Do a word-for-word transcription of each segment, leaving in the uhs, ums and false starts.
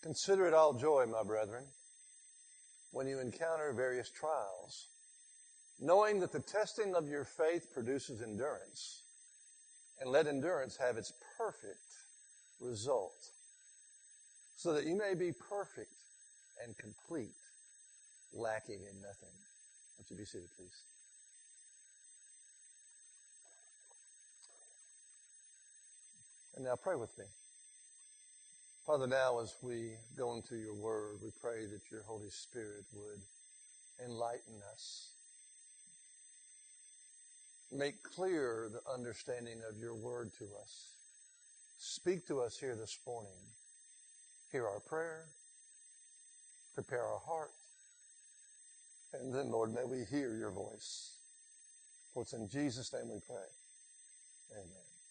Consider it all joy, my brethren, when you encounter various trials, knowing that the testing of your faith produces endurance, and let endurance have its perfect result, so that you may be perfect and complete, lacking in nothing. Won't you be seated, please? And now pray with me. Father, now as we go into your word, we pray that your Holy Spirit would enlighten us. Make clear the understanding of your word to us. Speak to us here this morning. Hear our prayer. Prepare our heart. And then, Lord, may we hear your voice. For it's in Jesus' name we pray. Amen.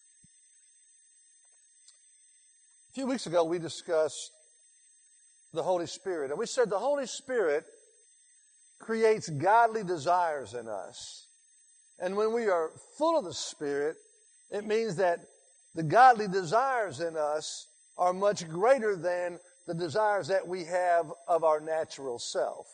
A few weeks ago, we discussed the Holy Spirit. And we said the Holy Spirit creates godly desires in us. And when we are full of the Spirit, it means that the godly desires in us are much greater than the desires that we have of our natural self.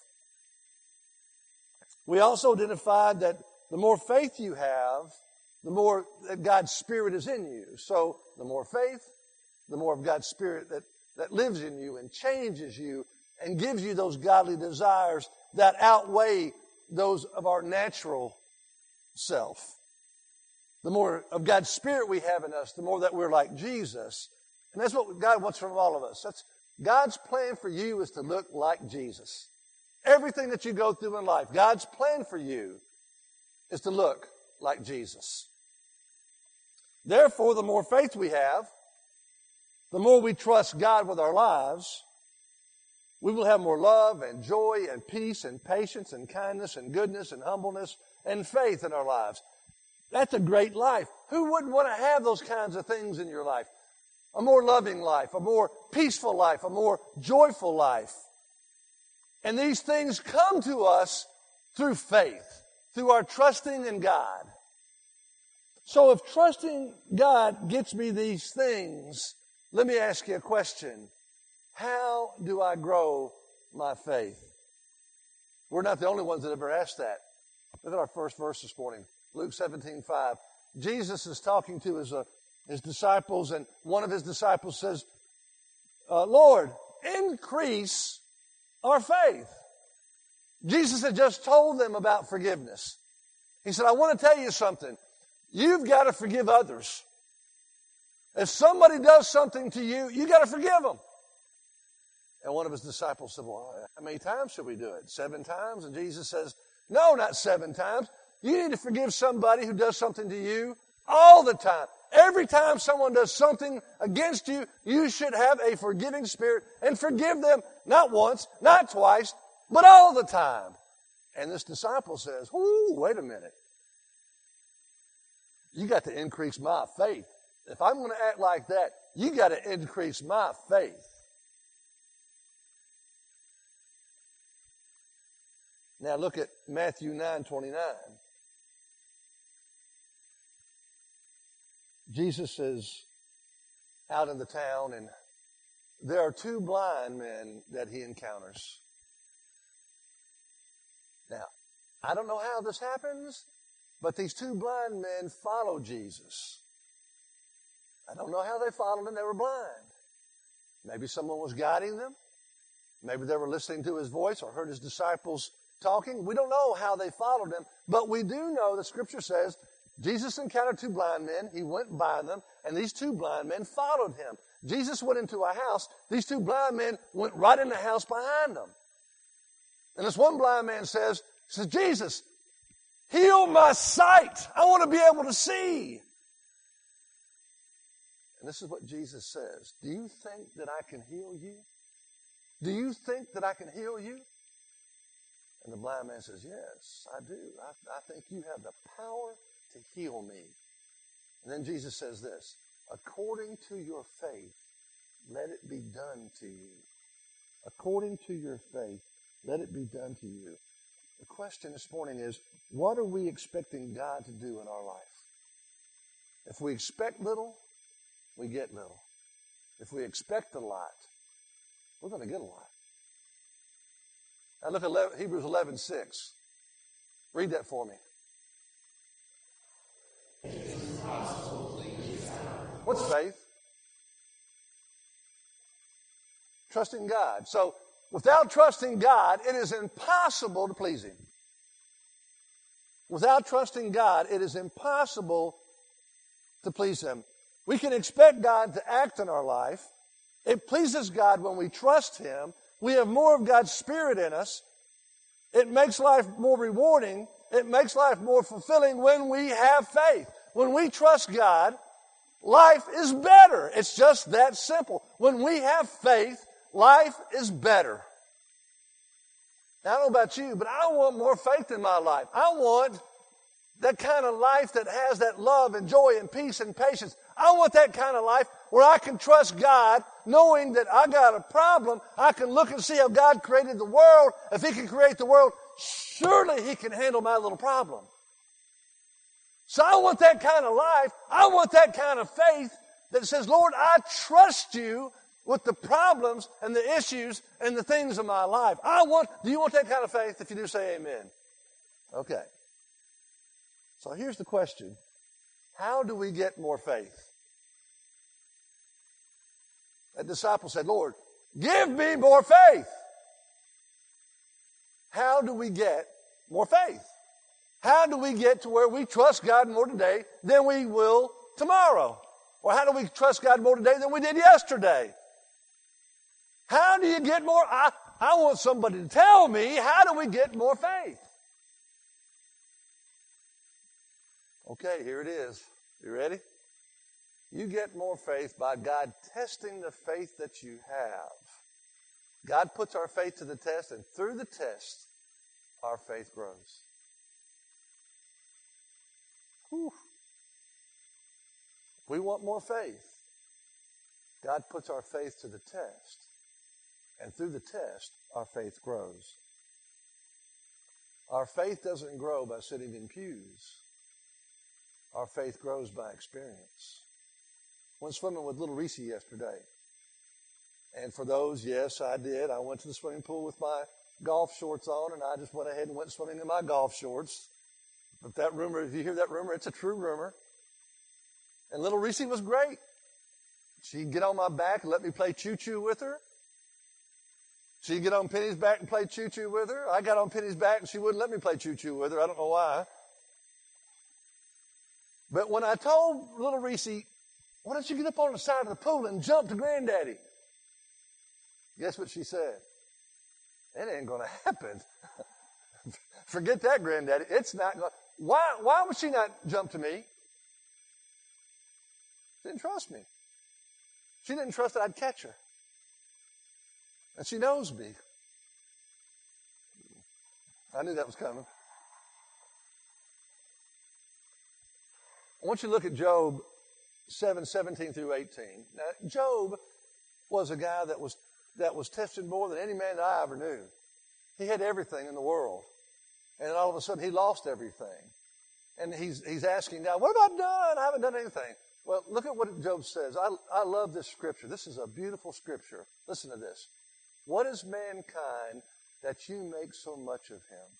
We also identified that the more faith you have, the more that God's Spirit is in you. So the more faith, the more of God's Spirit that, that lives in you and changes you and gives you those godly desires that outweigh those of our natural self. The more of God's Spirit we have in us, the more that we're like Jesus. And that's what God wants from all of us. That's God's plan for you is to look like Jesus. Everything that you go through in life, God's plan for you is to look like Jesus. Therefore, the more faith we have, the more we trust God with our lives, we will have more love and joy and peace and patience and kindness and goodness and humbleness and faith in our lives. That's a great life. Who wouldn't want to have those kinds of things in your life? A more loving life, a more peaceful life, a more joyful life. And these things come to us through faith, through our trusting in God. So if trusting God gets me these things, let me ask you a question. How do I grow my faith? We're not the only ones that ever asked that. Look at our first verse this morning, Luke seventeen five. Jesus is talking to his, uh, his disciples, and one of his disciples says, uh, Lord, increase our faith. Jesus had just told them about forgiveness. He said, I want to tell you something. You've got to forgive others. If somebody does something to you, you got to forgive them. And one of his disciples said, well, how many times should we do it? Seven times? And Jesus says, no, not seven times. You need to forgive somebody who does something to you all the time. Every time someone does something against you, you should have a forgiving spirit and forgive them not once, not twice, but all the time. And this disciple says, ooh, wait a minute. You got to increase my faith. If I'm going to act like that, you got to increase my faith. Now look at Matthew nine twenty-nine. Jesus is out in the town, and there are two blind men that he encounters. Now, I don't know how this happens, but these two blind men follow Jesus. I don't know how they followed him. They were blind. Maybe someone was guiding them. Maybe they were listening to his voice or heard his disciples talking. We don't know how they followed him, but we do know the scripture says Jesus encountered two blind men. He went by them, and these two blind men followed him. Jesus went into a house. These two blind men went right in the house behind them. And this one blind man says, says, Jesus, heal my sight. I want to be able to see. And this is what Jesus says. Do you think that I can heal you? Do you think that I can heal you? And the blind man says, yes, I do. I, I think you have the power to heal me. And then Jesus says this, according to your faith, let it be done to you. According to your faith, let it be done to you. The question this morning is, what are we expecting God to do in our life? If we expect little, we get little. If we expect a lot, we're going to get a lot. Now look at Hebrews eleven six. Read that for me. What's faith? Trusting God. So without trusting God, it is impossible to please Him. Without trusting God, it is impossible to please Him. We can expect God to act in our life. It pleases God when we trust Him. We have more of God's Spirit in us. It makes life more rewarding. It makes life more fulfilling when we have faith. When we trust God, life is better. It's just that simple. When we have faith, life is better. Now, I don't know about you, but I want more faith in my life. I want that kind of life that has that love and joy and peace and patience. I want that kind of life where I can trust God knowing that I got a problem. I can look and see how God created the world. If He can create the world, surely He can handle my little problem. So I want that kind of life. I want that kind of faith that says, Lord, I trust You with the problems and the issues and the things of my life. I want, do you want that kind of faith? If you do, say amen. Okay. So here's the question. How do we get more faith? A disciple said, Lord, give me more faith. How do we get more faith? How do we get to where we trust God more today than we will tomorrow? Or how do we trust God more today than we did yesterday? How do you get more? I, I want somebody to tell me, how do we get more faith? Okay, here it is. You ready? You get more faith by God testing the faith that you have. God puts our faith to the test, and through the test, our faith grows. Whew. If we want more faith, God puts our faith to the test. And through the test, our faith grows. Our faith doesn't grow by sitting in pews. Our faith grows by experience. Went swimming with little Reese yesterday. And for those, yes, I did. I went to the swimming pool with my golf shorts on, and I just went ahead and went swimming in my golf shorts. But that rumor, if you hear that rumor, it's a true rumor. And little Reese was great. She'd get on my back and let me play choo-choo with her. She'd get on Penny's back and play choo-choo with her. I got on Penny's back and she wouldn't let me play choo-choo with her. I don't know why. But when I told little Reese, why don't you get up on the side of the pool and jump to Granddaddy? Guess what she said? It ain't going to happen. Forget that, Granddaddy. It's not going to. Why, why would she not jump to me? She didn't trust me. She didn't trust that I'd catch her. And she knows me. I knew that was coming. I want you to look at Job seven, seventeen through eighteen. Now, Job was a guy that was that was tested more than any man that I ever knew. He had everything in the world. And all of a sudden he lost everything. And he's he's asking now, what have I done? I haven't done anything. Well, look at what Job says. I, I love this scripture. This is a beautiful scripture. Listen to this. What is mankind that you make so much of him?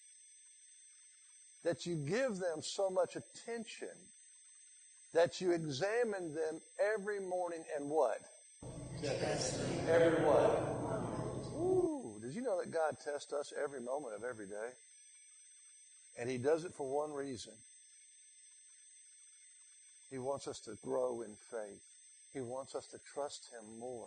That you give them so much attention, that you examine them every morning and what? Every what? Ooh, did you know that God tests us every moment of every day? And He does it for one reason. He wants us to grow in faith. He wants us to trust Him more.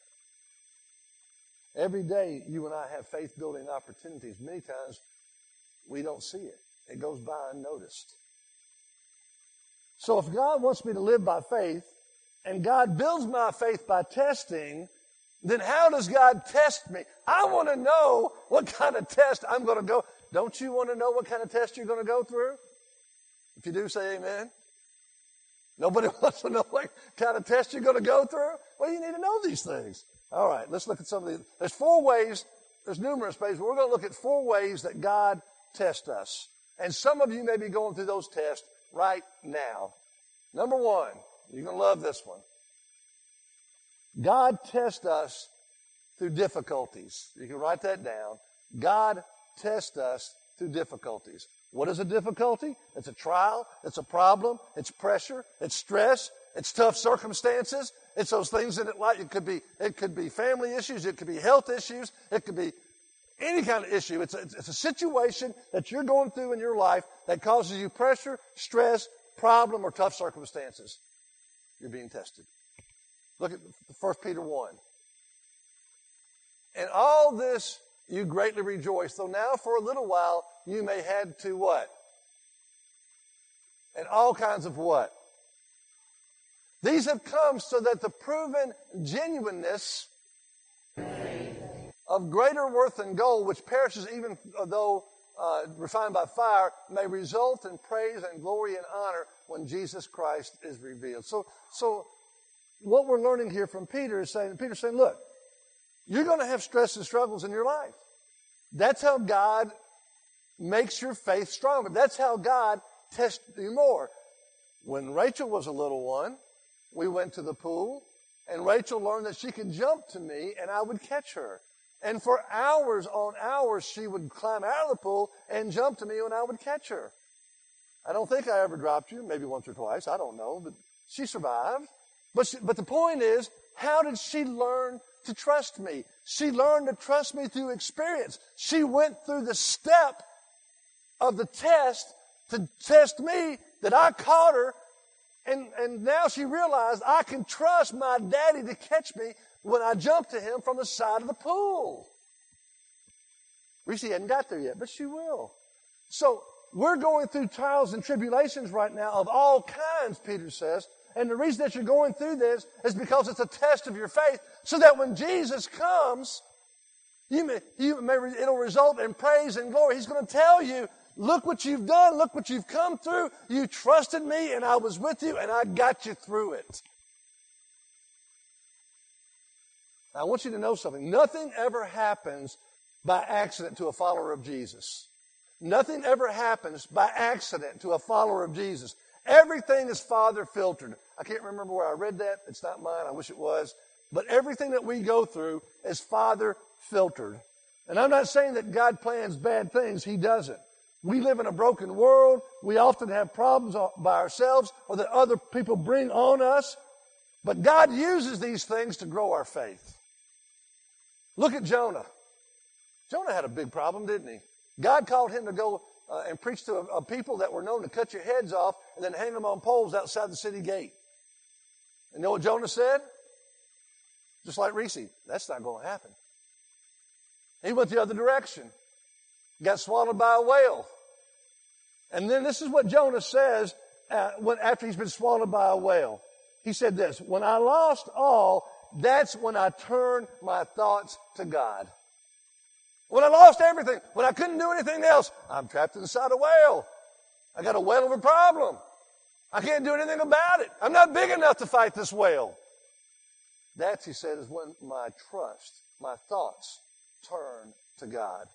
Every day, you and I have faith-building opportunities. Many times, we don't see it. It goes by unnoticed. So if God wants me to live by faith, and God builds my faith by testing, then how does God test me? I want to know what kind of test I'm going to go. Don't you want to know what kind of test you're going to go through? If you do, say amen. Nobody wants to know what kind of test you're going to go through? Well, you need to know these things. All right, let's look at some of these. There's four ways, there's numerous ways, but we're going to look at four ways that God tests us. And some of you may be going through those tests right now. Number one, you're going to love this one. God tests us through difficulties. You can write that down. God tests us through difficulties. What is a difficulty? It's a trial. It's a problem. It's pressure. It's stress. It's tough circumstances. It's those things in it like it could be, it could be family issues. It could be health issues. It could be any kind of issue. It's a, it's a situation that you're going through in your life that causes you pressure, stress, problem, or tough circumstances. You're being tested. Look at First Peter one. And all this you greatly rejoice, though now for a little while you may had to what? And all kinds of what? These have come so that the proven genuineness of greater worth than gold, which perishes even though uh, refined by fire, may result in praise and glory and honor when Jesus Christ is revealed. So, so what we're learning here from Peter is saying, Peter's saying, look, you're going to have stress and struggles in your life. That's how God makes your faith stronger. That's how God tests you more. When Rachel was a little one, we went to the pool, and Rachel learned that she could jump to me, and I would catch her. And for hours on hours, she would climb out of the pool and jump to me when I would catch her. I don't think I ever dropped you, maybe once or twice, I don't know, but she survived. But she, but the point is, how did she learn to trust me? She learned to trust me through experience. She went through the step of the test to test me that I caught her, and, and now she realized I can trust my daddy to catch me when I jump to him from the side of the pool. Reese hadn't got there yet, but she will. So we're going through trials and tribulations right now of all kinds, Peter says. And the reason that you're going through this is because it's a test of your faith, so that when Jesus comes, you may, you may, it'll result in praise and glory. He's going to tell you, look what you've done, look what you've come through. You trusted me, and I was with you, and I got you through it. Now, I want you to know something. Nothing ever happens by accident to a follower of Jesus. Nothing ever happens by accident to a follower of Jesus. Everything is Father filtered. I can't remember where I read that. It's not mine. I wish it was. But everything that we go through is Father filtered. And I'm not saying that God plans bad things. He doesn't. We live in a broken world. We often have problems by ourselves or that other people bring on us. But God uses these things to grow our faith. Look at Jonah. Jonah had a big problem, didn't he? God called him to go uh, and preach to a, a people that were known to cut your heads off and then hang them on poles outside the city gate. And you know what Jonah said? Just like Reese, that's not going to happen. He went the other direction. Got swallowed by a whale. And then this is what Jonah says uh, when, after he's been swallowed by a whale. He said this, when I lost all, that's when I turned my thoughts to God. When I lost everything, when I couldn't do anything else, I'm trapped inside a whale. I got a whale of a problem. I can't do anything about it. I'm not big enough to fight this whale. That, he said, is when my trust, my thoughts turn to God.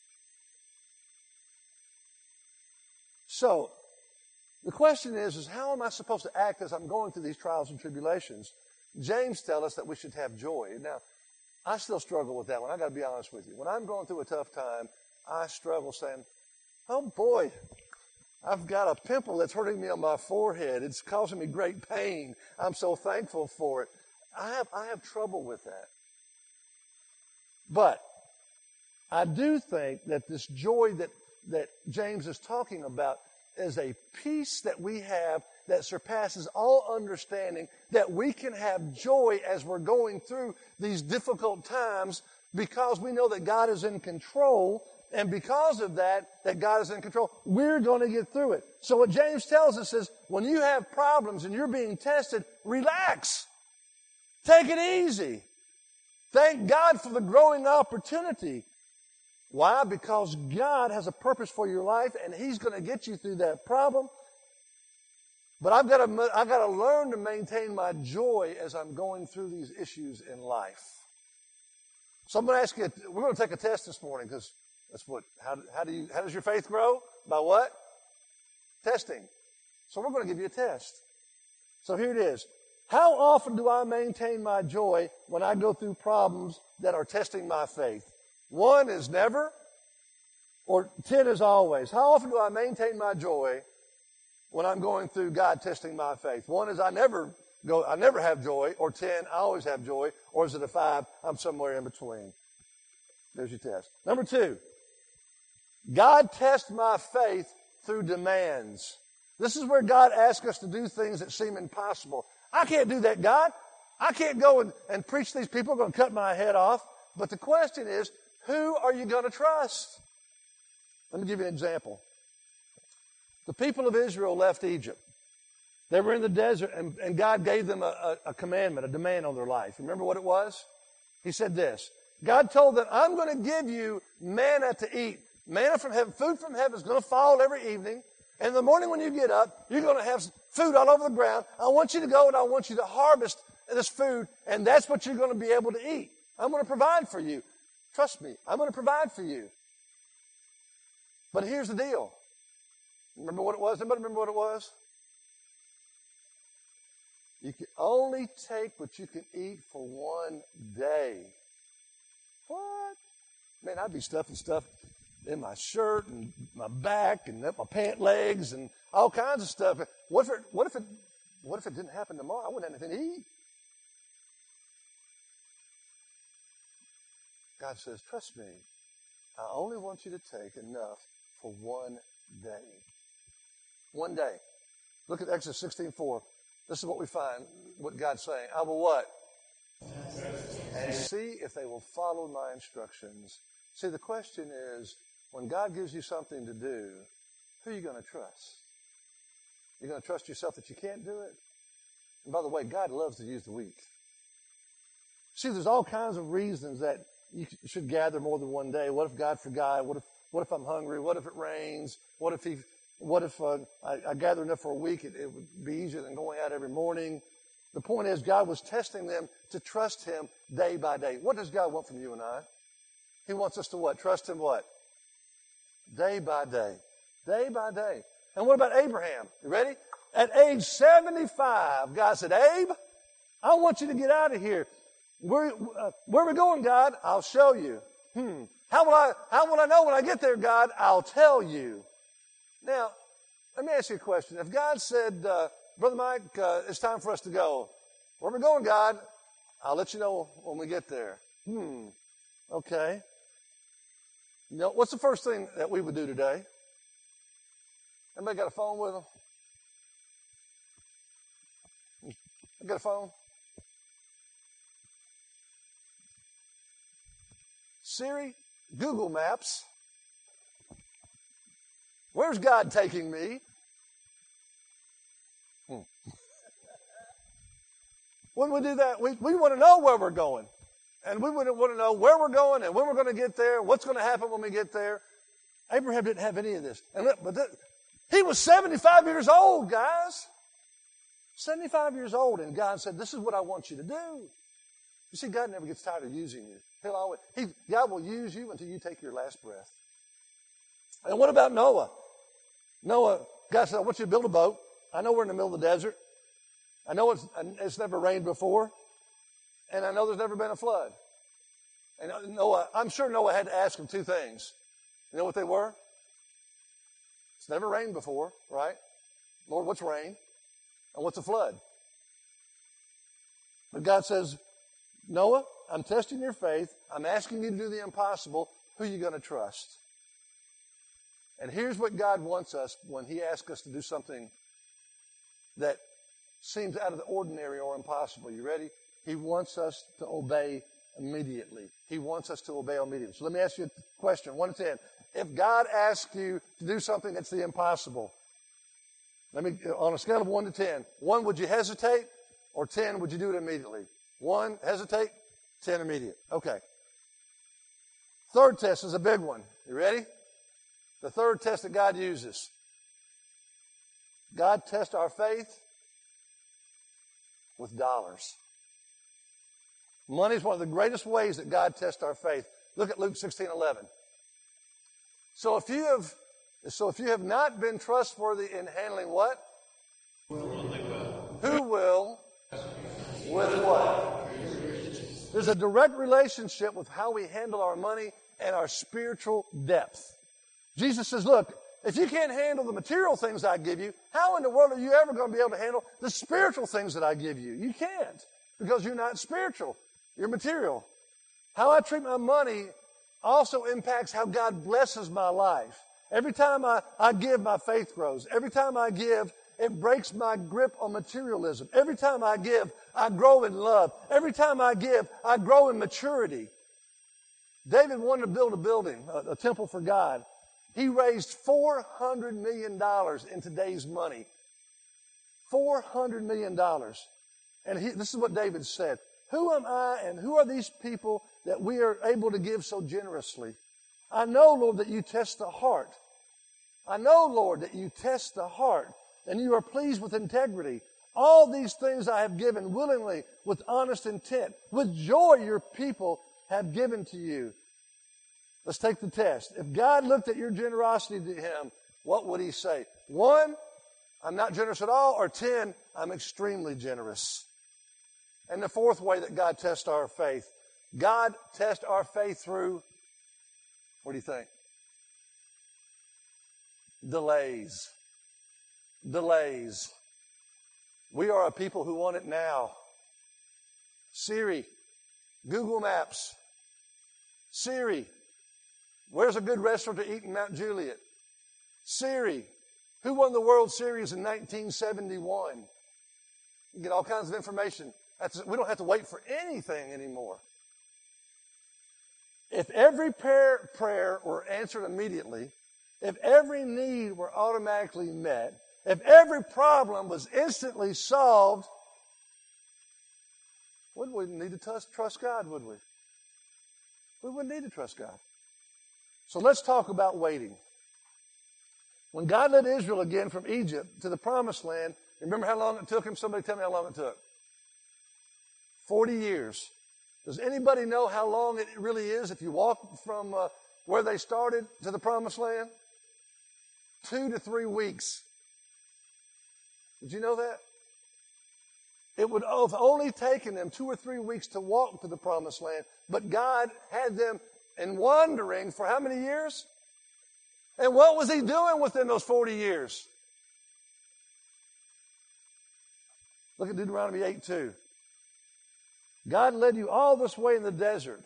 So, the question is, is how am I supposed to act as I'm going through these trials and tribulations? James tells us that we should have joy. Now, I still struggle with that one. I got to be honest with you. When I'm going through a tough time, I struggle saying, oh boy, I've got a pimple that's hurting me on my forehead. It's causing me great pain. I'm so thankful for it. I have, I have trouble with that. But I do think that this joy that, that James is talking about is a peace that we have that surpasses all understanding, that we can have joy as we're going through these difficult times because we know that God is in control, and because of that, that God is in control, we're going to get through it. So what James tells us is, when you have problems and you're being tested, relax. Take it easy. Thank God for the growing opportunity. Why? Because God has a purpose for your life, and He's going to get you through that problem. But I've got to, I've got to learn to maintain my joy as I'm going through these issues in life. So I'm going to ask you, we're going to take a test this morning, because that's what, how, how do you, how does your faith grow? By what? Testing. So we're going to give you a test. So here it is. How often do I maintain my joy when I go through problems that are testing my faith? One is never, or ten is always. How often do I maintain my joy when I'm going through God testing my faith? One is I never go, I never have joy, or ten, I always have joy, or is it a five, I'm somewhere in between? There's your test. Number two, God tests my faith through demands. This is where God asks us to do things that seem impossible. I can't do that, God. I can't go and, and preach to these people, going to cut my head off. But the question is, who are you going to trust? Let me give you an example. The people of Israel left Egypt. They were in the desert, and, and God gave them a, a, a commandment, a demand on their life. Remember what it was? He said this. God told them, I'm going to give you manna to eat. Manna from heaven, food from heaven is going to fall every evening. And in the morning when you get up, you're going to have food all over the ground. I want you to go and I want you to harvest this food, and that's what you're going to be able to eat. I'm going to provide for you. Trust me, I'm going to provide for you. But here's the deal. Remember what it was? Anybody remember what it was? You can only take what you can eat for one day. What? Man, I'd be stuffing stuff in my shirt and my back and up my pant legs and all kinds of stuff. What if it, what if it, what if it didn't happen tomorrow? I wouldn't have anything to eat. God says, trust me. I only want you to take enough for one day. One day. Look at Exodus sixteen four. This is what we find, what God's saying. I will what? And see if they will follow my instructions. See, the question is, when God gives you something to do, who are you going to trust? You're going to trust yourself that you can't do it? And by the way, God loves to use the weak. See, there's all kinds of reasons that you should gather more than one day. What if God forgot? What if what if I'm hungry? What if it rains? What if he? What if uh, I, I gather enough for a week? It, it would be easier than going out every morning. The point is, God was testing them to trust him day by day. What does God want from you and I? He wants us to what? Trust him what? Day by day. Day by day. And what about Abraham? You ready? At age seventy-five, God said, Abe, I want you to get out of here. Where, uh, where are we going, God? I'll show you. Hmm. How will I, how will I know when I get there, God? I'll tell you. Now, let me ask you a question. If God said, uh, Brother Mike, uh, it's time for us to go. Where are we going, God? I'll let you know when we get there. Hmm. Okay. You know, what's the first thing that we would do today? Anybody got a phone with them? You got a phone? Siri, Google Maps. Where's God taking me? Hmm. When we do that, we, we want to know where we're going. And we want to know where we're going and when we're going to get there, what's going to happen when we get there. Abraham didn't have any of this. And but th- he was seventy-five years old, guys. seventy-five years old, and God said, this is what I want you to do. You see, God never gets tired of using you. He'll always, he, God will use you until you take your last breath. And what about Noah? Noah, God said, I want you to build a boat. I know we're in the middle of the desert. I know it's, it's never rained before. And I know there's never been a flood. And Noah, I'm sure Noah had to ask him two things. You know what they were? It's never rained before, right? Lord, what's rain? And what's a flood? But God says, Noah, I'm testing your faith. I'm asking you to do the impossible. Who are you going to trust? And here's what God wants us when he asks us to do something that seems out of the ordinary or impossible. You ready? He wants us to obey immediately. He wants us to obey immediately. So let me ask you a question, one to ten. If God asks you to do something that's the impossible, let me, on a scale of one to ten, one, would you hesitate? Or ten, would you do it immediately? One, hesitate. Ten, immediate. Okay. Third test is a big one. You ready? The third test that God uses. God tests our faith with dollars. Money is one of the greatest ways that God tests our faith. Look at Luke sixteen eleven. So if you have, so if you have not been trustworthy in handling what? Who will with what? There's a direct relationship with how we handle our money and our spiritual depth. Jesus says, look, if you can't handle the material things I give you, how in the world are you ever going to be able to handle the spiritual things that I give you? You can't, because you're not spiritual. You're material. How I treat my money also impacts how God blesses my life. Every time I, I give, my faith grows. Every time I give, it breaks my grip on materialism. Every time I give, I grow in love. Every time I give, I grow in maturity. David wanted to build a building, a, a temple for God. He raised four hundred million dollars in today's money. four hundred million dollars. And he, this is what David said. Who am I and who are these people that we are able to give so generously? I know, Lord, that you test the heart. I know, Lord, that you test the heart and you are pleased with integrity. All these things I have given willingly with honest intent. With joy your people have given to you. Let's take the test. If God looked at your generosity to him, what would he say? One, I'm not generous at all, or ten, I'm extremely generous. And the fourth way that God tests our faith, God tests our faith through, what do you think? Delays. Delays. We are a people who want it now. Siri, Google Maps. Siri, where's a good restaurant to eat in Mount Juliet? Siri, who won the World Series in nineteen seventy-one? You get all kinds of information. That's, we don't have to wait for anything anymore. If every prayer, prayer were answered immediately, if every need were automatically met, if every problem was instantly solved, wouldn't we need to trust, trust God, would we? We wouldn't need to trust God. So let's talk about waiting. When God led Israel again from Egypt to the promised land, remember how long it took him? Somebody tell me how long it took. Forty years. Does anybody know how long it really is if you walk from uh, where they started to the promised land? Two to three weeks. Did you know that? It would have only taken them two or three weeks to walk to the promised land, but God had them in wandering for how many years? And what was he doing within those forty years? Look at Deuteronomy eight two. God led you all this way in the desert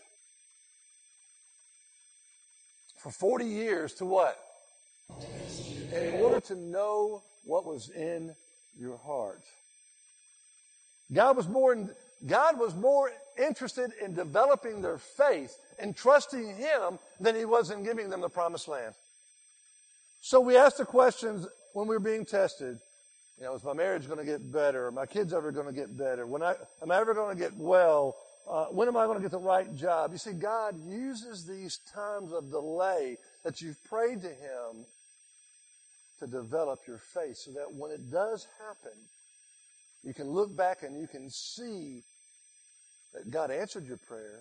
for forty years to what? In order to know what was in your heart. God was more in, God was more interested in developing their faith and trusting him than he was in giving them the promised land. So we ask the questions when we're being tested. You know, is my marriage going to get better? Are my kids ever going to get better? When I, am I ever going to get well? Uh, when am I going to get the right job? You see, God uses these times of delay that you've prayed to him to develop your faith so that when it does happen, you can look back and you can see that God answered your prayer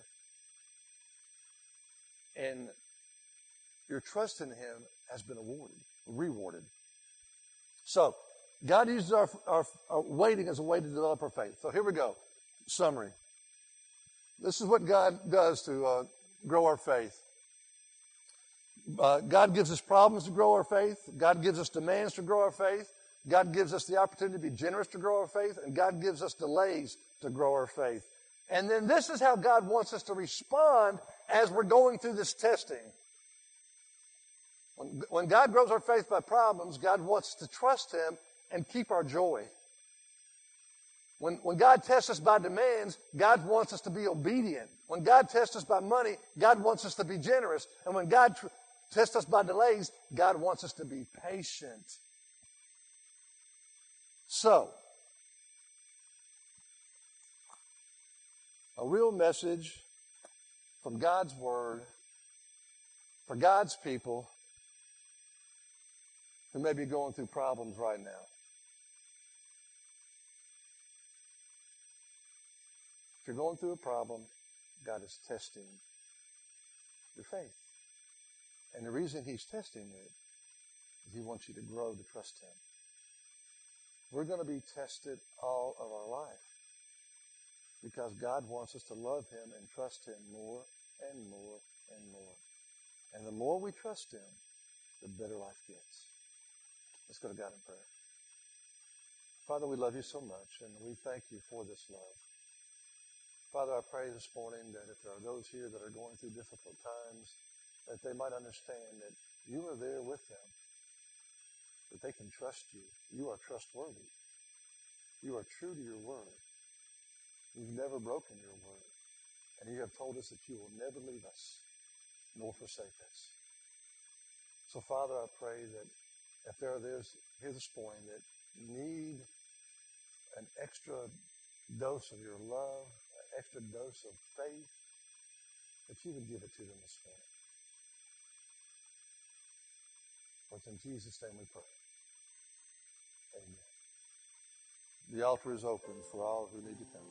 and your trust in him has been awarded, rewarded. So, God uses our, our, our waiting as a way to develop our faith. So here we go. Summary. This is what God does to uh, grow our faith. Uh, God gives us problems to grow our faith. God gives us demands to grow our faith. God gives us the opportunity to be generous to grow our faith. And God gives us delays to grow our faith. And then this is how God wants us to respond as we're going through this testing. When, when God grows our faith by problems, God wants us to trust him and keep our joy. When, when God tests us by demands, God wants us to be obedient. When God tests us by money, God wants us to be generous. And when God tr- tests us by delays, God wants us to be patient. So, a real message from God's Word for God's people who may be going through problems right now. If you're going through a problem, God is testing your faith. And the reason he's testing it is he wants you to grow to trust him. We're going to be tested all of our life. because God wants us to love him and trust him more and more and more. And the more we trust him, the better life gets. Let's go to God in prayer. Father, we love you so much, and we thank you for this love. Father, I pray this morning that if there are those here that are going through difficult times, that they might understand that you are there with them, that they can trust you. You are trustworthy. You are true to your word. You've never broken your word. And you have told us that you will never leave us nor forsake us. So, Father, I pray that if there are those here this morning that need an extra dose of your love, an extra dose of faith, that you would give it to them this morning. For it's in Jesus' name we pray. Amen. The altar is open for all who need to come.